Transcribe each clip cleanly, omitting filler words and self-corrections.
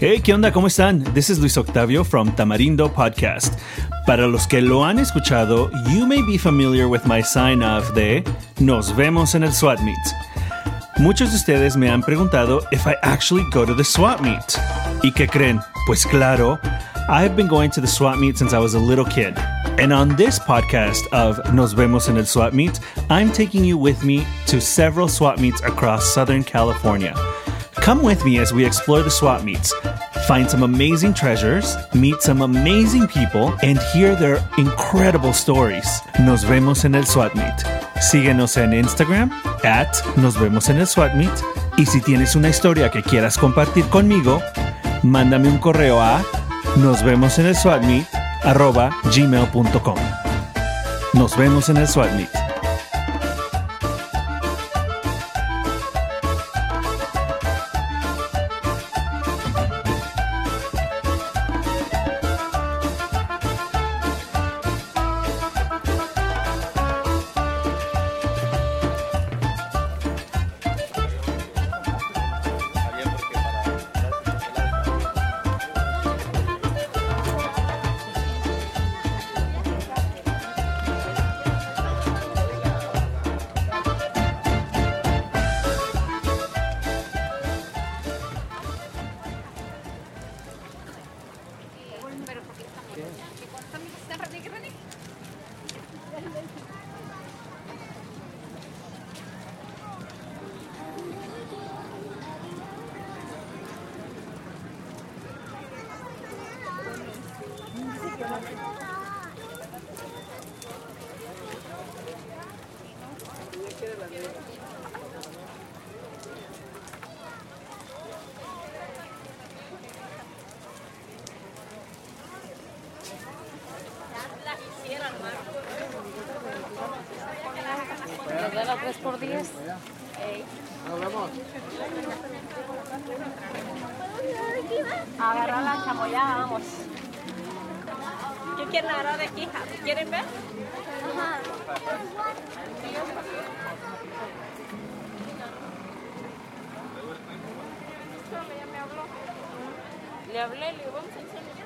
Hey, ¿qué onda? ¿Cómo están? This is Luis Octavio from Tamarindo Podcast. Para los que lo han escuchado, you may be familiar with my sign-off de Nos vemos en el swap meet. Muchos de ustedes me han preguntado if I actually go to the swap meet. ¿Y qué creen? Pues claro, I've been going to the swap meet since I was a little kid. And on this podcast of Nos vemos en el swap meet, I'm taking you with me to several swap meets across Southern California. Come with me as we explore the swap meets, find some amazing treasures, meet some amazing people, and hear their incredible stories. Nos vemos en el swap meet. Síguenos en Instagram, Nos vemos en el swap meet. Y si tienes una historia que quieras compartir conmigo, mándame un correo a nosvemosenelswapmeet@gmail.com. Nos vemos en el swap meet. ¿De las 3 por 10? Agarrar la chamoyada, vamos. ¿Qué quieren agarrar de aquí? ¿Quieren ver? Ajá. Le hablé, le digo, vamos a enseñar.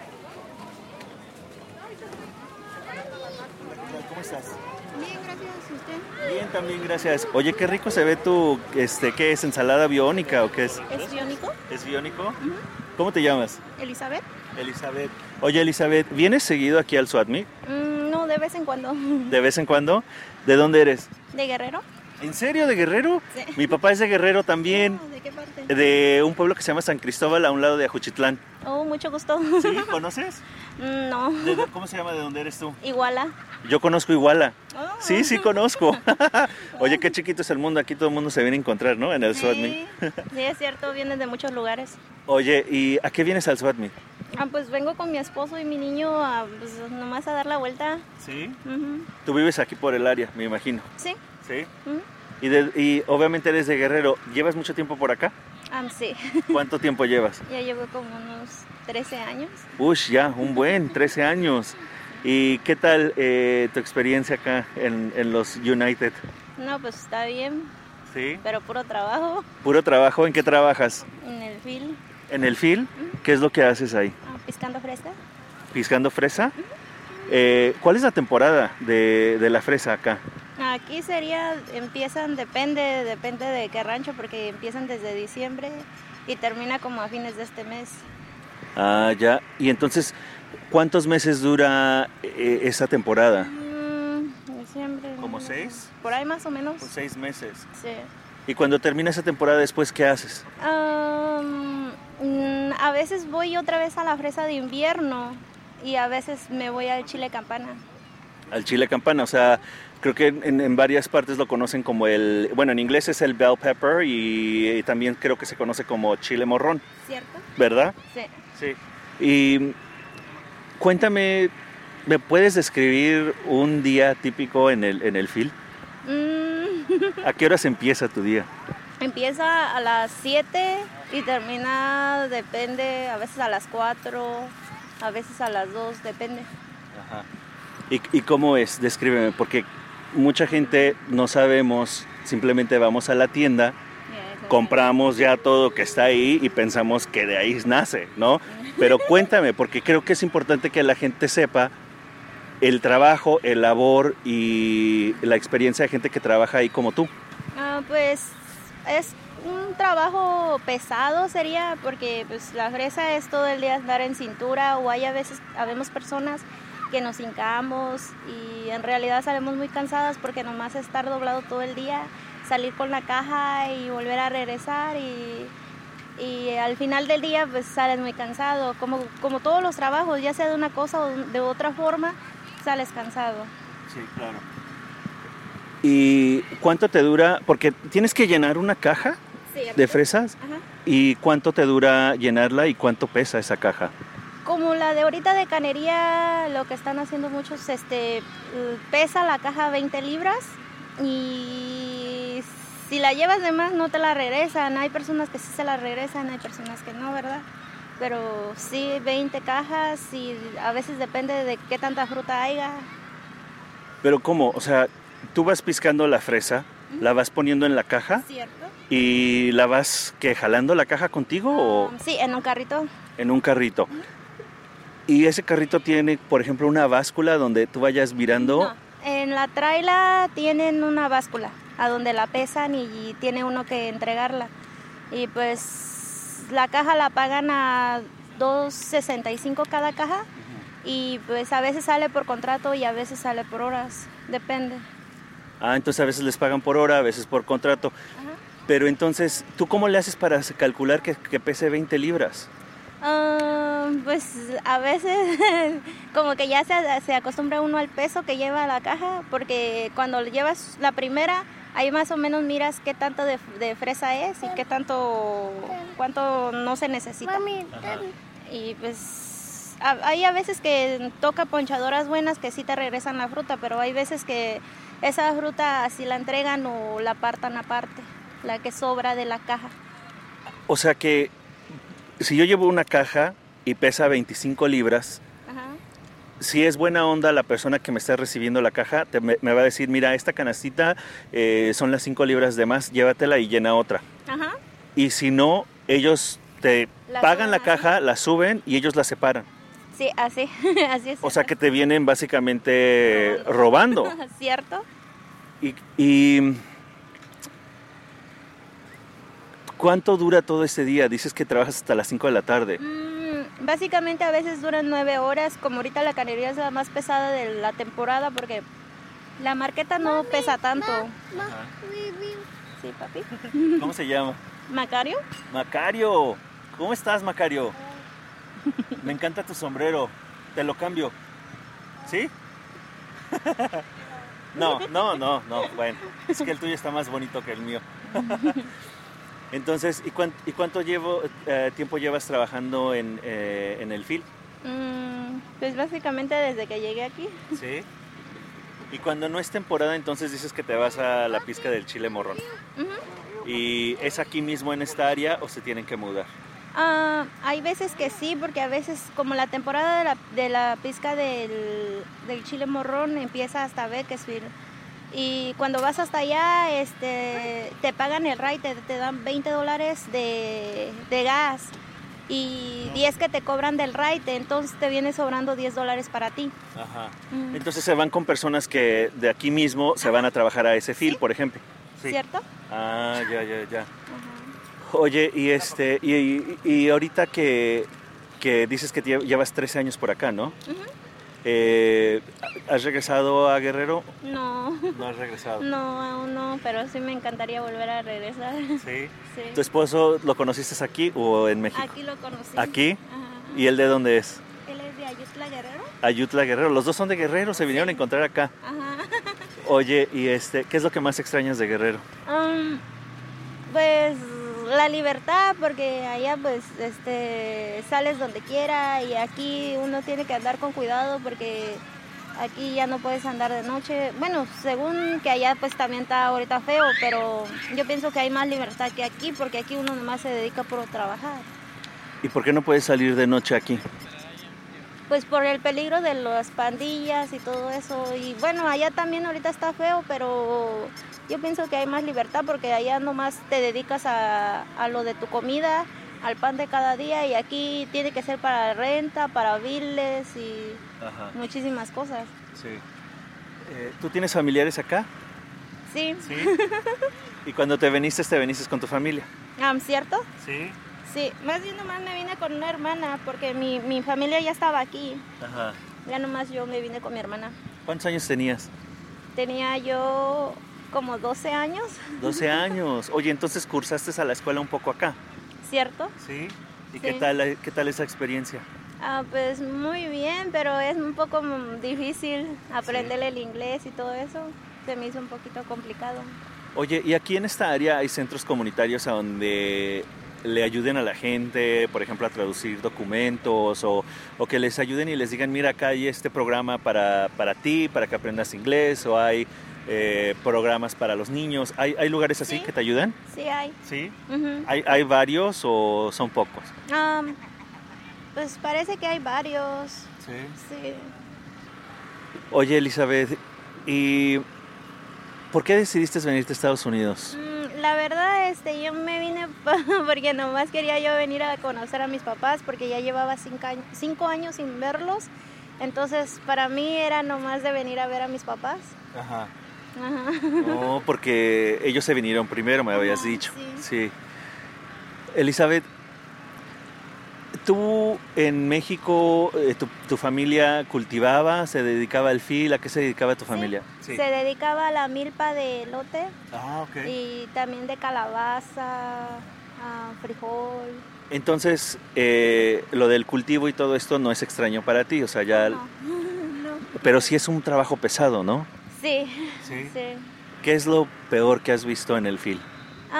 ¿Cómo estás? Bien, gracias. ¿Usted? Bien, también, gracias. Oye, qué rico se ve tu, ¿qué es? ¿Ensalada biónica o qué es? ¿Es biónico? ¿Es biónico? ¿Cómo te llamas? ¿Elizabeth? Elizabeth. Oye, Elizabeth, ¿vienes seguido aquí al SWAT Meet? No, de vez en cuando. ¿De vez en cuando? ¿De dónde eres? ¿De Guerrero? ¿En serio? ¿De Guerrero? Sí. Mi papá es de Guerrero también. ¿De qué parte? De un pueblo que se llama San Cristóbal, a un lado de Ajuchitlán. Oh, mucho gusto. ¿Sí? ¿Conoces? No. ¿Cómo se llama? ¿De dónde eres tú? Iguala. Yo conozco Iguala. Oh. Sí, conozco. Oye, qué chiquito es el mundo. Aquí todo el mundo se viene a encontrar, ¿no? En el SWAT Meet. Sí, es cierto, vienen de muchos lugares. Oye, ¿y a qué vienes al SWAT Meet? Pues vengo con mi esposo y mi niño pues, nomás a dar la vuelta. Sí. Uh-huh. Tú vives aquí por el área, me imagino. Sí. Sí. Uh-huh. Y obviamente eres de Guerrero. ¿Llevas mucho tiempo por acá? Sí. ¿Cuánto tiempo llevas? Ya llevo como unos 13 años. Ush, ya, un buen, 13 años. ¿Y qué tal tu experiencia acá en los United? No, pues está bien, Sí. pero puro trabajo ¿Puro trabajo? ¿En qué trabajas? en el field. ¿En el field? ¿Qué es lo que haces ahí? Piscando fresca. ¿Piscando fresa? ¿Cuál es la temporada de la fresa acá? Aquí empiezan, depende de qué rancho, porque empiezan desde diciembre y termina como a fines de este mes. Ah, ya. Y entonces, ¿cuántos meses dura esa temporada? Diciembre. ¿Como 6? Por ahí más o menos. Por 6 meses. Sí. Y cuando termina esa temporada, después, ¿qué haces? A veces voy otra vez a la fresa de invierno y a veces me voy al chile campana. Al chile campana, o sea, creo que en varias partes lo conocen como bueno, en inglés es el bell pepper y también creo que se conoce como chile morrón. ¿Cierto? ¿Verdad? Sí. Sí. Y cuéntame, ¿me puedes describir un día típico en el field? ¿A qué horas empieza tu día? Empieza a las 7 y termina, depende, a veces a las 4, a veces a las 2, depende. Ajá. ¿Y cómo es? Descríbeme, porque mucha gente no sabemos, simplemente vamos a la tienda compramos ya todo que está ahí y pensamos que de ahí nace, ¿no? Pero cuéntame, porque creo que es importante que la gente sepa el trabajo, el labor y la experiencia de gente que trabaja ahí como tú. Pues es un trabajo pesado sería, porque pues la fresa es todo el día andar en cintura, o habemos personas que nos hincamos y en realidad salimos muy cansadas porque nomás estar doblado todo el día, salir con la caja y volver a regresar y al final del día pues sales muy cansado, como todos los trabajos, ya sea de una cosa o de otra forma, sales cansado. Sí, claro. ¿Y cuánto te dura? Porque tienes que llenar una caja de fresas. Ajá. ¿Y cuánto te dura llenarla y cuánto pesa esa caja? Como la de ahorita de canería, lo que están haciendo muchos, pesa la caja 20 libras y si la llevas de más no te la regresan. Hay personas que sí se la regresan, hay personas que no, ¿verdad? Pero sí, 20 cajas y a veces depende de qué tanta fruta haya. ¿Pero cómo? O sea, tú vas piscando la fresa, la vas poniendo en la caja. ¿Cierto? ¿Y la vas jalando la caja contigo o Sí, en un carrito. en un carrito? ¿Y ese carrito tiene, por ejemplo, una báscula donde tú vayas virando? No, en la traila tienen una báscula a donde la pesan y tiene uno que entregarla. Y pues la caja la pagan a $2.65 cada caja y pues a veces sale por contrato y a veces sale por horas, depende. Entonces a veces les pagan por hora, a veces por contrato. Ajá. Pero entonces, ¿tú cómo le haces para calcular que pese 20 libras? Pues a veces como que ya se acostumbra uno al peso que lleva la caja, porque cuando llevas la primera, ahí más o menos miras qué tanto de fresa es y cuánto no se necesita. Ajá. Y pues hay a veces que toca ponchadoras buenas que sí te regresan la fruta, pero hay veces que esa fruta así la entregan o la apartan aparte, la que sobra de la caja. O sea que si yo llevo una caja y pesa 25 libras, Ajá. si es buena onda la persona que me está recibiendo la caja, me va a decir, mira, esta canastita son las 5 libras de más, llévatela y llena otra. Ajá. Y si no, ellos te La pagan la suben así. caja, la suben y ellos la separan. Sí, así, así es. O sea que te vienen básicamente robando. ¿Cierto? Y ¿cuánto dura todo este día? Dices que trabajas hasta las 5 de la tarde. Básicamente a veces duran 9 horas, como ahorita la canería es la más pesada de la temporada porque la marqueta no pesa tanto. Sí, papi. ¿Cómo se llama? ¿Macario? Macario. ¿Cómo estás, Macario? Me encanta tu sombrero. Te lo cambio. ¿Sí? No. Bueno, es que el tuyo está más bonito que el mío. Entonces, ¿y cuánto tiempo llevas trabajando en el FIL? Pues básicamente desde que llegué aquí. Sí. Y cuando no es temporada, entonces dices que te vas a la pizca del chile morrón. Ujú. ¿Y es aquí mismo en esta área o se tienen que mudar? Hay veces que sí, porque a veces como la temporada de la pizca del chile morrón empieza hasta Bakersfield. Y cuando vas hasta allá, te pagan el ride, te dan $20 de gas y 10 que te cobran del ride, entonces te viene sobrando $10 para ti. Ajá. Entonces se van con personas que de aquí mismo se van a trabajar a ese FIL, por ejemplo. Sí. ¿Cierto? Ya. Ajá. Oye, y ahorita que dices que llevas 13 años por acá, ¿no? Ujú. ¿Has regresado a Guerrero? No, No has regresado. no, aún no, pero sí me encantaría volver a regresar. ¿Sí? Sí. ¿Tu esposo lo conociste aquí o en México? Aquí lo conocí. ¿Aquí? Ajá. ¿Y él de dónde es? Él es de Ayutla, Guerrero. Ayutla, Guerrero. Los dos son de Guerrero, se vinieron a encontrar acá. Ajá. Oye, ¿y qué es lo que más extrañas de Guerrero? Pues la libertad, porque allá pues sales donde quiera y aquí uno tiene que andar con cuidado porque aquí ya no puedes andar de noche. Bueno, según que allá pues también está ahorita feo, pero yo pienso que hay más libertad que aquí porque aquí uno nomás se dedica por trabajar. ¿Y por qué no puedes salir de noche aquí? pues por el peligro de las pandillas y todo eso. Y bueno, allá también ahorita está feo, pero yo pienso que hay más libertad porque allá nomás te dedicas a lo de tu comida, al pan de cada día, y aquí tiene que ser para renta, para biles y muchísimas cosas. Sí. ¿Tú tienes familiares acá? Sí. Sí. ¿Y cuando te viniste con tu familia? ¿Cierto? Sí. Sí, más bien nomás me vine con una hermana porque mi familia ya estaba aquí. Ajá. Ya nomás yo me vine con mi hermana. ¿Cuántos años tenías? Tenía yo como 12 años. 12 años. Oye, entonces cursaste a la escuela un poco acá. ¿Cierto? Sí. ¿Y Sí. qué tal esa experiencia? Pues muy bien, pero es un poco difícil aprenderle el inglés y todo eso. Se me hizo un poquito complicado. Oye, ¿y aquí en esta área hay centros comunitarios a donde le ayuden a la gente, por ejemplo, a traducir documentos o que les ayuden y les digan, mira, acá hay este programa para ti, para que aprendas inglés, o hay programas para los niños? ¿Hay lugares así que te ayudan? Sí, hay. ¿Sí? Uh-huh. ¿Hay varios o son pocos? Pues parece que hay varios. Sí. Oye, Elizabeth, ¿y por qué decidiste venirte a Estados Unidos? La verdad, yo me vine porque nomás quería yo venir a conocer a mis papás porque ya llevaba 5 años sin verlos. Entonces, para mí era nomás de venir a ver a mis papás. Ajá. No, porque ellos se vinieron primero, me habías dicho. Sí. Elizabeth, ¿tú en México, tu familia cultivaba, se dedicaba al fil? ¿A qué se dedicaba tu familia? Sí. Se dedicaba a la milpa de elote. Ok. Y también de calabaza, frijol. Entonces, lo del cultivo y todo esto no es extraño para ti, o sea, ya... No. Pero sí es un trabajo pesado, ¿no? Sí. ¿Qué es lo peor que has visto en el fil?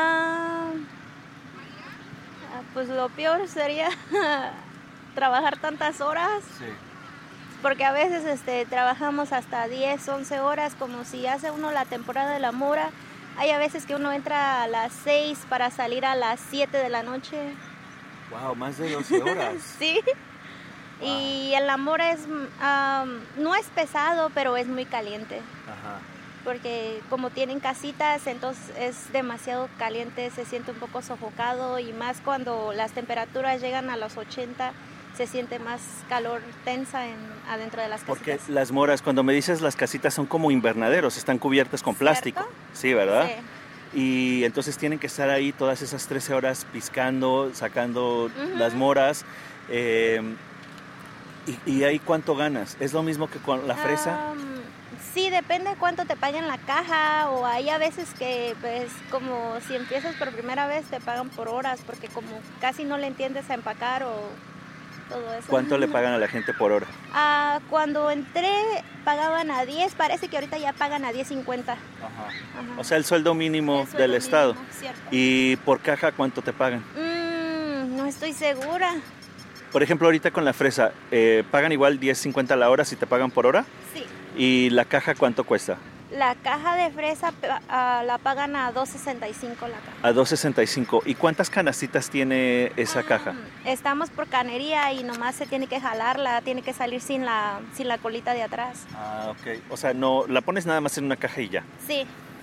Pues lo peor sería trabajar tantas horas. Sí. Porque a veces trabajamos hasta 10, 11 horas, como si hace uno la temporada de la mora. Hay a veces que uno entra a las 6 para salir a las 7 de la noche. Wow, más de 12 horas. Sí. Wow. Y el amor no es pesado, pero es muy caliente. Ajá. Porque como tienen casitas, entonces es demasiado caliente, se siente un poco sofocado, y más cuando las temperaturas llegan a los 80, se siente más calor tensa adentro de las casitas. Porque las moras, cuando me dices las casitas, son como invernaderos, están cubiertas con plástico. Sí, ¿verdad? Sí. Y entonces tienen que estar ahí todas esas 13 horas piscando, sacando las moras. ¿Y ahí cuánto ganas? ¿Es lo mismo que con la fresa? Sí, depende de cuánto te paguen la caja, o hay a veces que, pues, como si empiezas por primera vez, te pagan por horas, porque como casi no le entiendes a empacar o todo eso. ¿Cuánto le pagan a la gente por hora? Cuando entré pagaban a 10, parece que ahorita ya pagan a 10.50. Ajá. O sea, el sueldo mínimo del estado. Cierto. ¿Y por caja cuánto te pagan? No estoy segura. Por ejemplo, ahorita con la fresa, ¿pagan igual 10.50 la hora si te pagan por hora? Sí. ¿Y la caja cuánto cuesta? La caja de fresa la pagan a $2.65 la caja. A $2.65. ¿Y cuántas canastitas tiene esa caja? Estamos por canería y nomás se tiene que jalarla, tiene que salir sin la colita de atrás. Ok. O sea, no la pones nada más en una caja y ya. Sí.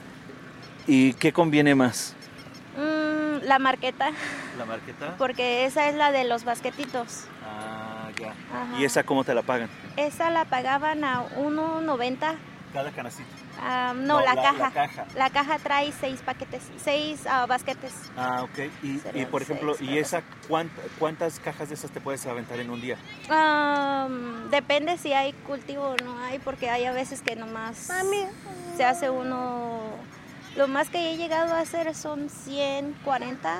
¿Y qué conviene más? La marqueta. ¿La marqueta? Porque esa es la de los basquetitos. Ya. Ajá. ¿Y esa cómo te la pagan? Esa la pagaban a $1.90. ¿Cada canastita? No, la caja. La caja. La caja trae 6 basquetes. Ok. Y por ejemplo, ¿y esa cuántas cajas de esas te puedes aventar en un día? Depende si hay cultivo o no hay, porque hay a veces que nomás se hace uno... Lo más que he llegado a hacer son 140,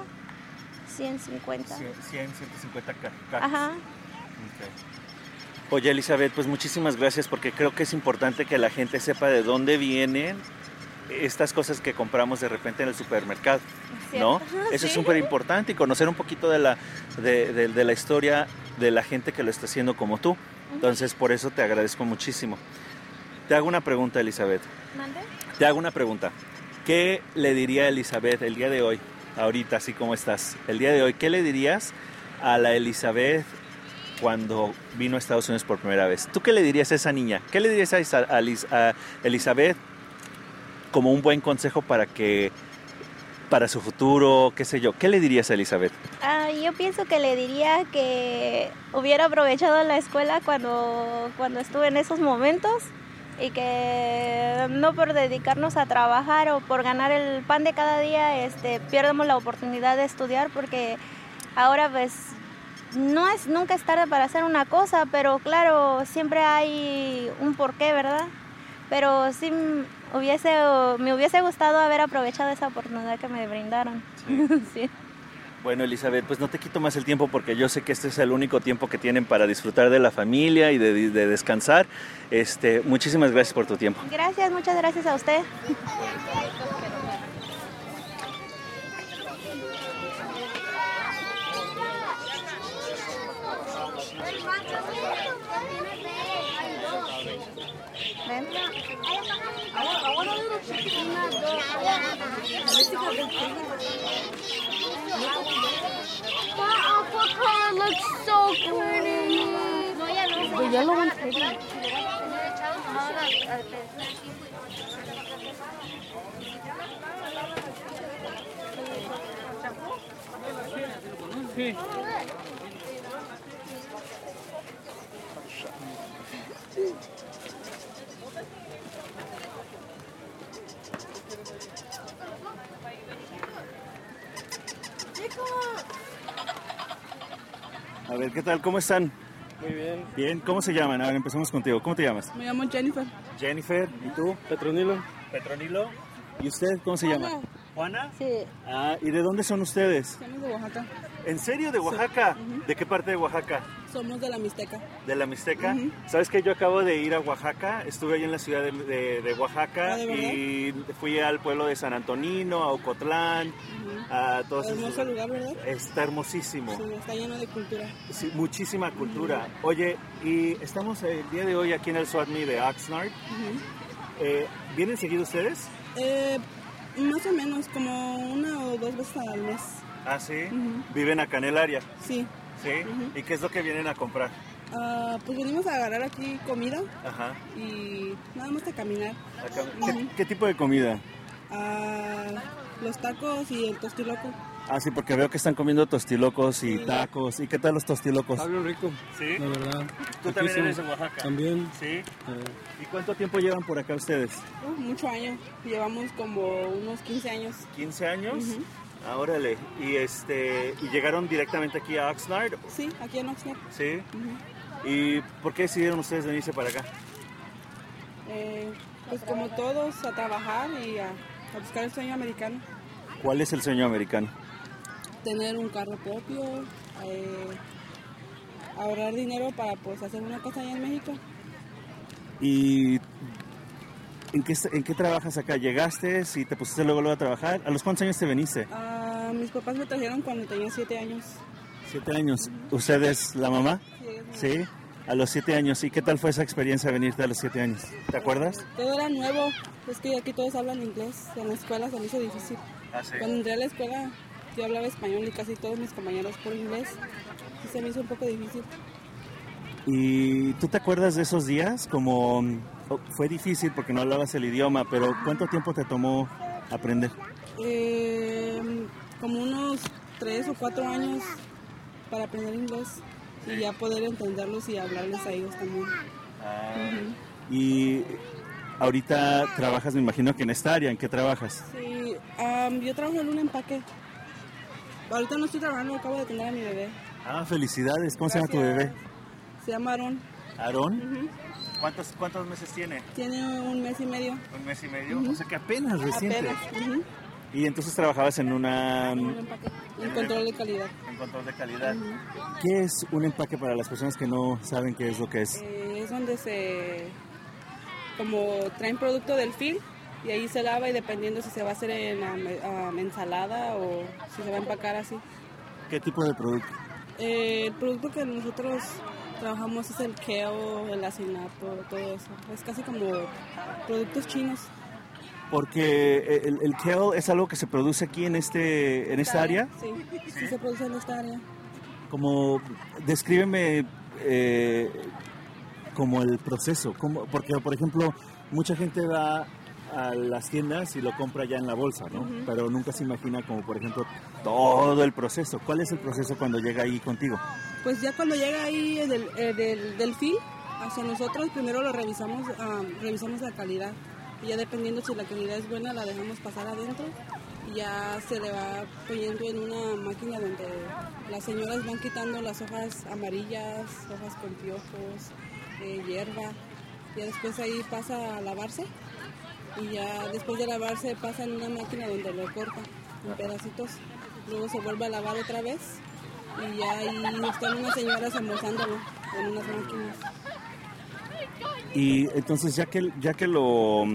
150. 150 cajas. Ajá. Okay. Oye, Elizabeth, pues muchísimas gracias, porque creo que es importante que la gente sepa de dónde vienen estas cosas que compramos de repente en el supermercado, ¿no? Eso es súper importante, y conocer un poquito de la historia de la gente que lo está haciendo como tú. Entonces, por eso te agradezco muchísimo. Te hago una pregunta, Elizabeth. ¿Mande? Te hago una pregunta. ¿Qué le diría Elizabeth el día de hoy, ahorita, así como estás? El día de hoy, ¿qué le dirías a la Elizabeth cuando vino a Estados Unidos por primera vez. ¿Tú qué le dirías a esa niña? ¿Qué le dirías a Elizabeth como un buen consejo para su futuro, qué sé yo? ¿Qué le dirías a Elizabeth? Yo pienso que le diría que hubiera aprovechado la escuela cuando estuve en esos momentos y que no por dedicarnos a trabajar o por ganar el pan de cada día pierdamos la oportunidad de estudiar, porque ahora pues nunca es tarde para hacer una cosa, pero claro, siempre hay un porqué, ¿verdad? Pero sí me hubiese gustado haber aprovechado esa oportunidad que me brindaron. Sí. Sí. Bueno, Elizabeth, pues no te quito más el tiempo porque yo sé que este es el único tiempo que tienen para disfrutar de la familia y de descansar. Muchísimas gracias por tu tiempo. Gracias, muchas gracias a usted. Ven. That aqua color looks so pretty. The yellow one's pretty. A ver, ¿qué tal? ¿Cómo están? Muy bien. Bien, ¿cómo se llaman? A ver, empezamos contigo. ¿Cómo te llamas? Me llamo Jennifer. Jennifer, ¿y tú? Petronilo. Petronilo. ¿Y usted cómo se llama? ¿Juana? Sí. Ah, ¿y de dónde son ustedes? Somos de Oaxaca. ¿En serio? ¿De Oaxaca? Sí. ¿De qué parte de Oaxaca? Somos de la Mixteca. ¿De la Mixteca? Ujú. ¿Sabes que yo acabo de ir a Oaxaca? Estuve ahí en la ciudad de Oaxaca. ¿Ah, de verdad? Y fui al pueblo de San Antonino, a Ocotlán, a todos esos Hermoso lugar, ¿verdad? Está hermosísimo. Sí, está lleno de cultura. Sí, muchísima cultura. Oye, y estamos el día de hoy aquí en el Swap Meet de Oxnard. ¿Vienen seguido ustedes? Más o menos, como 1 o 2 veces al mes. Ah, sí. Ujú. ¿Viven acá en el área? Sí. Sí. ¿Y qué es lo que vienen a comprar? Pues venimos a agarrar aquí comida Ajá. y nada más a caminar. Acá. Ujú. ¿Qué tipo de comida? Los tacos y el tostiloco. Ah, sí, porque veo que están comiendo tostilocos y tacos. ¿Y qué tal los tostilocos? Está bien rico, Sí. la verdad. ¿Tú también Riquísimo. eres de Oaxaca? También. Sí. ¿Y cuánto tiempo llevan por acá ustedes? Muchos años. Llevamos como unos 15 años. ¿15 años? Ujú. Ah, órale. ¿Y llegaron directamente aquí a Oxnard? Sí, aquí en Oxnard. Sí. Ujú. ¿Y por qué decidieron ustedes venirse para acá? Pues como todos, a trabajar y a buscar el sueño americano. ¿Cuál es el sueño americano? Tener un carro propio, ahorrar dinero para pues hacer una casa allá en México. ¿Y en qué trabajas acá? ¿Llegaste y te pusiste luego a trabajar? ¿A los cuántos años te veniste? Mis papás me trajeron cuando tenía 7 años. 7 años. ¿Usted es la mamá? Sí. A los 7 años. ¿Y qué tal fue esa experiencia de venirte a los 7 años? ¿Te acuerdas? Todo era nuevo, es que aquí todos hablan inglés, en la escuela se me hizo difícil. Ah, sí. Cuando entré a la escuela yo hablaba español y casi todos mis compañeros por inglés, y se me hizo un poco difícil. ¿Y tú te acuerdas de esos días? Como fue difícil porque no hablabas el idioma, pero ¿cuánto tiempo te tomó aprender? Como unos 3 o 4 años para aprender inglés y ya poder entenderlos y hablarles a ellos también. Y ahorita trabajas, me imagino que en esta área. ¿En qué trabajas? Sí, yo trabajo en un empaque. Ahorita no estoy trabajando, acabo de tener a mi bebé. Ah, felicidades. ¿Cómo se llama tu bebé? Se llama Aarón. ¿Aarón? ¿Cuántos meses tiene? Tiene 1 mes y medio. 1 mes y medio. O sea que apenas reciente. Apenas. Ujú. Y entonces trabajabas en Un empaque. En control de calidad. en control de calidad. ¿Qué es un empaque para las personas que no saben qué es lo que es? Es donde como traen producto del field y ahí se lava y dependiendo si se va a hacer en ensalada o si se va a empacar así. ¿Qué tipo de producto? El producto que nosotros trabajamos es el kale, el acinato, todo eso. Es casi como productos chinos. Porque el kale es algo que se produce aquí en esta área. Sí, sí se produce en esta área. Como, descríbeme como el proceso, porque por ejemplo, mucha gente va a las tiendas y lo compra ya en la bolsa, ¿no? Uh-huh. Pero nunca se imagina como, por ejemplo, todo el proceso. ¿Cuál es el proceso cuando llega ahí contigo? Pues ya cuando llega ahí del fil hacia nosotros, primero lo revisamos la calidad. Y ya dependiendo si la calidad es buena, la dejamos pasar adentro. Y ya se le va poniendo en una máquina donde las señoras van quitando las hojas amarillas, hojas con piojos, hierba. Y después ahí pasa a lavarse. Y ya después de lavarse pasa en una máquina donde lo corta en pedacitos. Luego se vuelve a lavar otra vez. Y ya ahí están unas señoras almorzándolo en unas máquinas. Y entonces ya que lo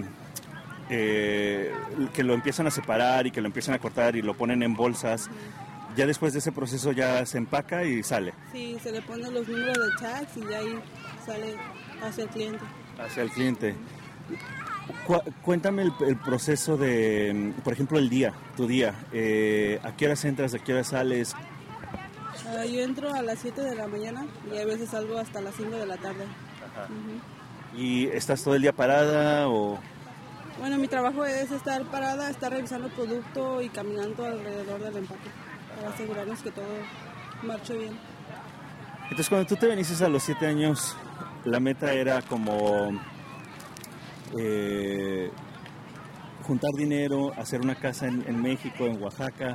empiezan a separar y que lo empiezan a cortar y lo ponen en bolsas, ya después de ese proceso ya se empaca y sale. Sí, se le ponen los números de tags y ya ahí sale hacia el cliente. Hacia el cliente. Cuéntame el proceso de, por ejemplo, tu día. ¿A qué horas entras, a qué horas sales? Yo entro a las 7 de la mañana y a veces salgo hasta las 5 de la tarde. Ajá. Uh-huh. ¿Y estás todo el día parada o...? Bueno, mi trabajo es estar parada, estar revisando el producto y caminando alrededor del empaque para asegurarnos que todo marche bien. Entonces, cuando tú te viniste a los 7 años, la meta era como juntar dinero, hacer una casa en México, en Oaxaca.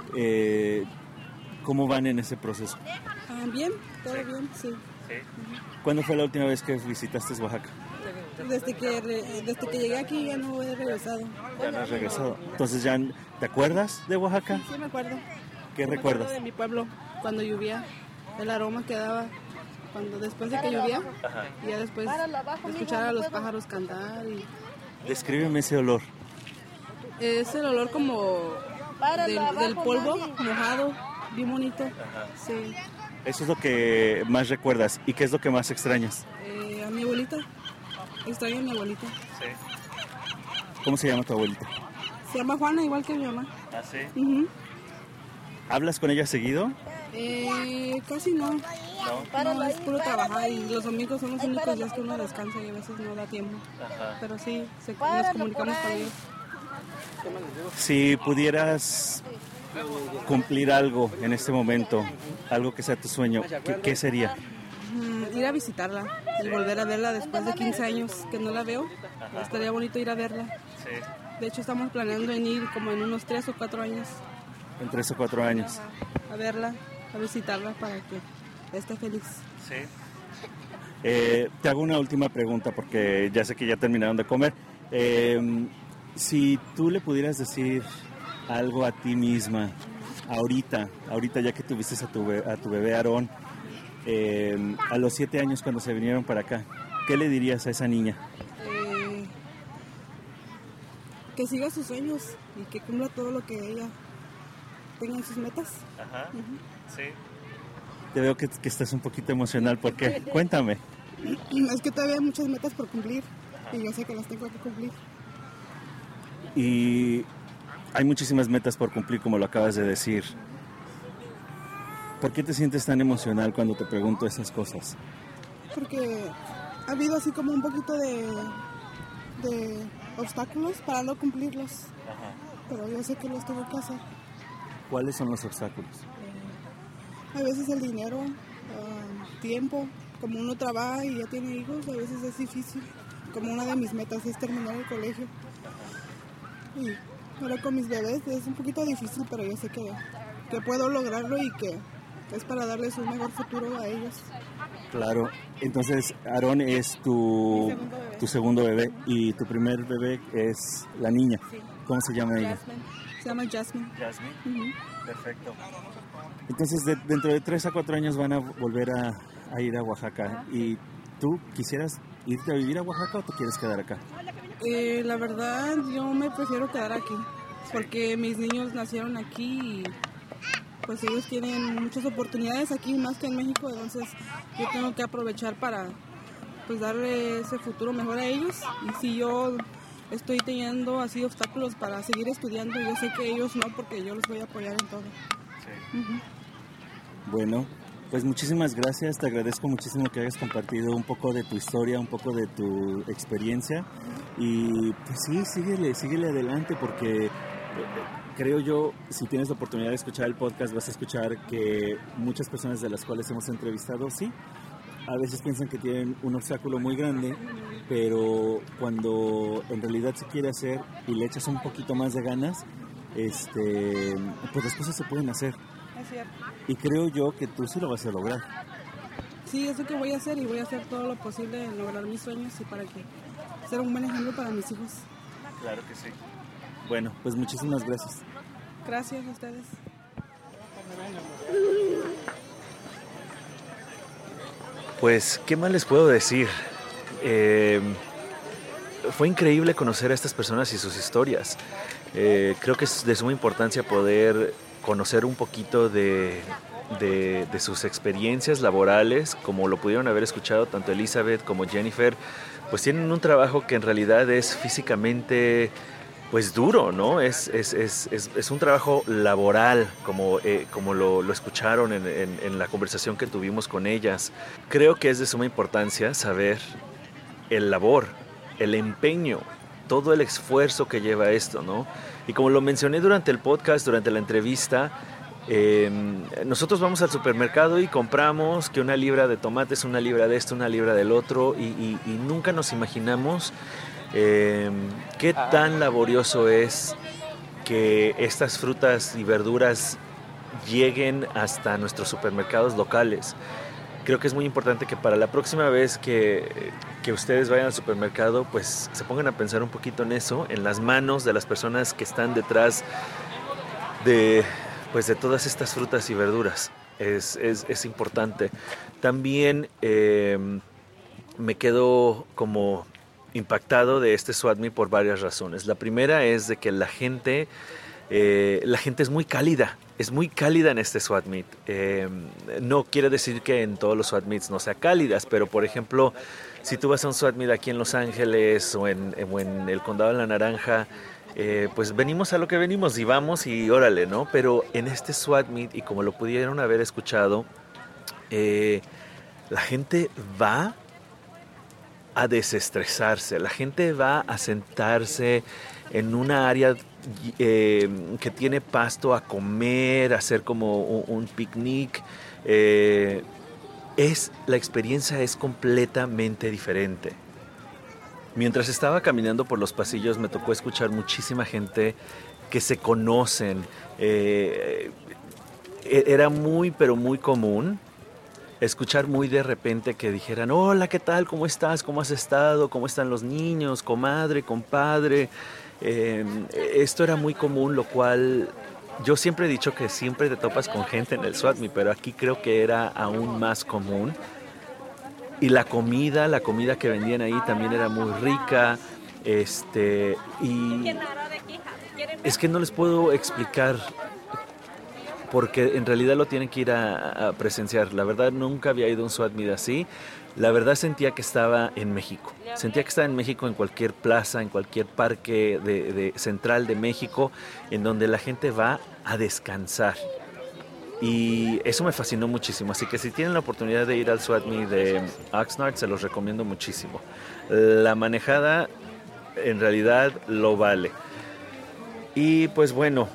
¿Cómo van en ese proceso? Bien, todo bien, sí. ¿Cuándo fue la última vez que visitaste Oaxaca? Desde que llegué aquí ya no he regresado. Ya no has regresado. Entonces, ¿ya te acuerdas de Oaxaca? Sí, me acuerdo. ¿Qué recuerdas? Me acuerdo de mi pueblo, cuando llovía, el aroma que daba después de que llovía. Ajá. Y ya después escuchar a los pájaros cantar. Descríbeme ese olor. Es el olor como del polvo mojado, bien bonito. Ajá. Sí. Eso es lo que más recuerdas. ¿Y qué es lo que más extrañas? A mi abuelita. Extraño a mi abuelita. Sí. ¿Cómo se llama tu abuelita? Se llama Juana, igual que mi mamá. ¿Ah, sí? Uh-huh. ¿Hablas con ella seguido? Casi no. No, es puro trabajar y los domingos son los únicos días que uno descansa y a veces no da tiempo. Ajá. Pero sí, nos comunicamos con ellos. Si pudieras cumplir algo en este momento, algo que sea tu sueño, ¿qué sería? Ir a visitarla y volver a verla después de 15 años que no la veo. Ajá. Estaría bonito ir a verla. Sí. De hecho, estamos planeando en ir como en unos 3 o 4 años. En 3 o 4 años. A verla, a visitarla para que esté feliz. Sí. Te hago una última pregunta porque ya sé que ya terminaron de comer. Si tú le pudieras decir algo a ti misma, ahorita ya que tuviste a tu bebé Aarón, a los 7 años cuando se vinieron para acá, ¿qué le dirías a esa niña? Que siga sus sueños y que cumpla todo lo que ella tenga en sus metas. Ajá, sí. Te veo que estás un poquito emocional, ¿por qué? Cuéntame. Es que todavía hay muchas metas por cumplir. Ajá. Y yo sé que las tengo que cumplir. Y hay muchísimas metas por cumplir, como lo acabas de decir. ¿Por qué te sientes tan emocional cuando te pregunto esas cosas? Porque ha habido así como un poquito de obstáculos para no cumplirlos. Ajá. Pero yo sé que los tengo que hacer. ¿Cuáles son los obstáculos? A veces el dinero, tiempo. Como uno trabaja y ya tiene hijos, a veces es difícil. Como una de mis metas es terminar el colegio. Y ahora con mis bebés es un poquito difícil, pero yo sé que puedo lograrlo y que es para darles un mejor futuro a ellos. Claro, entonces Aarón es tu segundo bebé y tu primer bebé es la niña. Sí. ¿Cómo se llama ella? Se llama Jasmine. Jasmine, uh-huh. Perfecto. Entonces dentro de 3 a 4 años van a volver a ir a Oaxaca. ¿Y tú quisieras irte a vivir a Oaxaca o te quieres quedar acá? La verdad yo me prefiero quedar aquí porque mis niños nacieron aquí y pues ellos tienen muchas oportunidades aquí más que en México, entonces yo tengo que aprovechar para pues darle ese futuro mejor a ellos. Y si yo estoy teniendo así obstáculos para seguir estudiando, yo sé que ellos no, porque yo los voy a apoyar en todo. Sí. Uh-huh. Bueno, pues muchísimas gracias, te agradezco muchísimo que hayas compartido un poco de tu historia, un poco de tu experiencia y pues sí, síguele adelante porque creo yo, si tienes la oportunidad de escuchar el podcast, vas a escuchar que muchas personas de las cuales hemos entrevistado, sí, a veces piensan que tienen un obstáculo muy grande, pero cuando en realidad se quiere hacer y le echas un poquito más de ganas, pues las cosas se pueden hacer. Es cierto. Y creo yo que tú sí lo vas a lograr. Sí, eso que voy a hacer y voy a hacer todo lo posible en lograr mis sueños y para que ser un buen ejemplo para mis hijos. Claro que sí. Bueno, pues muchísimas gracias. Gracias a ustedes. Pues, ¿qué más les puedo decir? Fue increíble conocer a estas personas y sus historias. Creo que es de suma importancia poder conocer un poquito de sus experiencias laborales, como lo pudieron haber escuchado tanto Elizabeth como Jennifer, pues tienen un trabajo que en realidad es físicamente pues duro, ¿no? Es un trabajo laboral, como lo escucharon en la conversación que tuvimos con ellas. Creo que es de suma importancia saber el labor, el empeño, todo el esfuerzo que lleva esto, ¿no? Y como lo mencioné durante el podcast, durante la entrevista, nosotros vamos al supermercado y compramos que una libra de tomates, una libra de esto, una libra del otro, y nunca nos imaginamos qué tan laborioso es que estas frutas y verduras lleguen hasta nuestros supermercados locales. Creo que es muy importante que para la próxima vez que ustedes vayan al supermercado, pues se pongan a pensar un poquito en eso, en las manos de las personas que están detrás de todas estas frutas y verduras. Es importante. También me quedo como impactado de este SWAT Meet por varias razones. La primera es de que la gente es muy cálida. Es muy cálida en este SWAT Meet. No quiere decir que en todos los SWAT Meets no sea cálidas, pero por ejemplo, si tú vas a un SWAT Meet aquí en Los Ángeles o en el Condado de la Naranja, pues venimos a lo que venimos y vamos y órale, ¿no? Pero en este SWAT Meet, y como lo pudieron haber escuchado, la gente va a desestresarse, la gente va a sentarse en una área que tiene pasto a comer, a hacer como un picnic. La experiencia es completamente diferente. Mientras estaba caminando por los pasillos me tocó escuchar muchísima gente que se conocen. Era muy, pero muy común escuchar muy de repente que dijeran: hola, ¿qué tal? ¿Cómo estás? ¿Cómo has estado? ¿Cómo están los niños? Comadre, compadre. Esto era muy común, lo cual yo siempre he dicho que siempre te topas con gente en el SWAT Meet, pero aquí creo que era aún más común. Y la comida que vendían ahí también era muy rica. Y es que no les puedo explicar, porque en realidad lo tienen que ir a presenciar. La verdad nunca había ido a un SWAT Meet así. La verdad sentía que estaba en México. Sentía que estaba en México, en cualquier plaza, en cualquier parque central de México, en donde la gente va a descansar. Y eso me fascinó muchísimo. Así que si tienen la oportunidad de ir al SWAT Meet de Oxnard, se los recomiendo muchísimo. La manejada en realidad lo vale. Y pues bueno,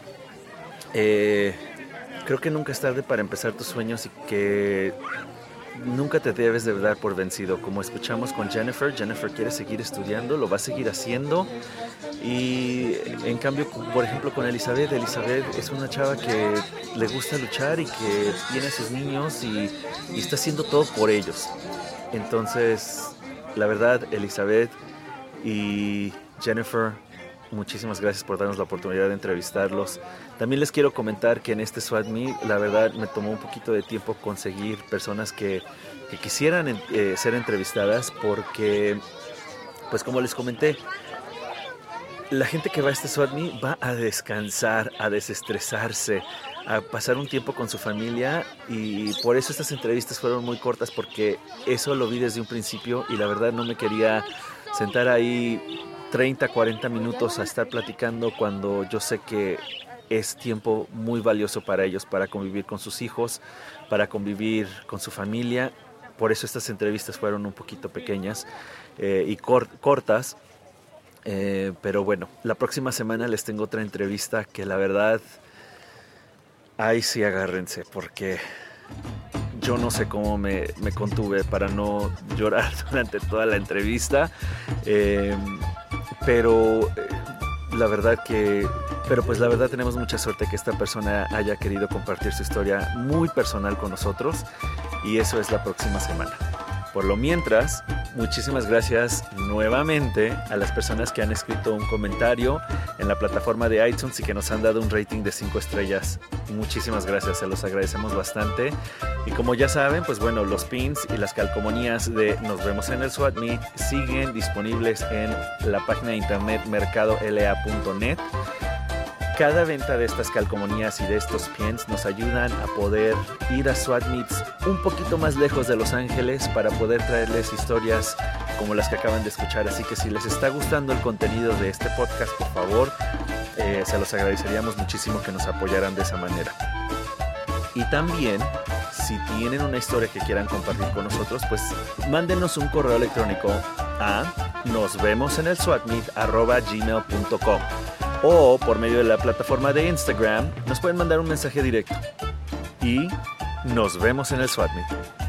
creo que nunca es tarde para empezar tus sueños y que nunca te debes de dar por vencido. Como escuchamos con Jennifer quiere seguir estudiando, lo va a seguir haciendo. Y en cambio, por ejemplo, con Elizabeth es una chava que le gusta luchar y que tiene a sus niños y está haciendo todo por ellos. Entonces, la verdad, Elizabeth y Jennifer, muchísimas gracias por darnos la oportunidad de entrevistarlos. También les quiero comentar que en este SWAT Meet, la verdad, me tomó un poquito de tiempo conseguir personas que quisieran ser entrevistadas porque, pues como les comenté, la gente que va a este SWAT Meet va a descansar, a desestresarse, a pasar un tiempo con su familia, y por eso estas entrevistas fueron muy cortas, porque eso lo vi desde un principio y la verdad no me quería sentar ahí 30, 40 minutos a estar platicando cuando yo sé que es tiempo muy valioso para ellos, para convivir con sus hijos, para convivir con su familia. Por eso estas entrevistas fueron un poquito pequeñas y cortas. Pero bueno, la próxima semana les tengo otra entrevista que la verdad, ahí sí agárrense, porque yo no sé cómo me contuve para no llorar durante toda la entrevista, pero la verdad tenemos mucha suerte que esta persona haya querido compartir su historia muy personal con nosotros, y eso es la próxima semana. Por lo mientras, muchísimas gracias nuevamente a las personas que han escrito un comentario en la plataforma de iTunes y que nos han dado un rating de 5 estrellas. Muchísimas gracias, se los agradecemos bastante. Y como ya saben, pues bueno, los pins y las calcomanías de Nos Vemos en el SWAT Meet siguen disponibles en la página de internet mercadola.net. Cada venta de estas calcomanías y de estos pins nos ayudan a poder ir a SWAT Meets un poquito más lejos de Los Ángeles para poder traerles historias como las que acaban de escuchar. Así que si les está gustando el contenido de este podcast, por favor, se los agradeceríamos muchísimo que nos apoyaran de esa manera. Y también, si tienen una historia que quieran compartir con nosotros, pues mándenos un correo electrónico a nosvemosenelswatmeet@gmail.com. O por medio de la plataforma de Instagram nos pueden mandar un mensaje directo. Y nos vemos en el SWAT Meet.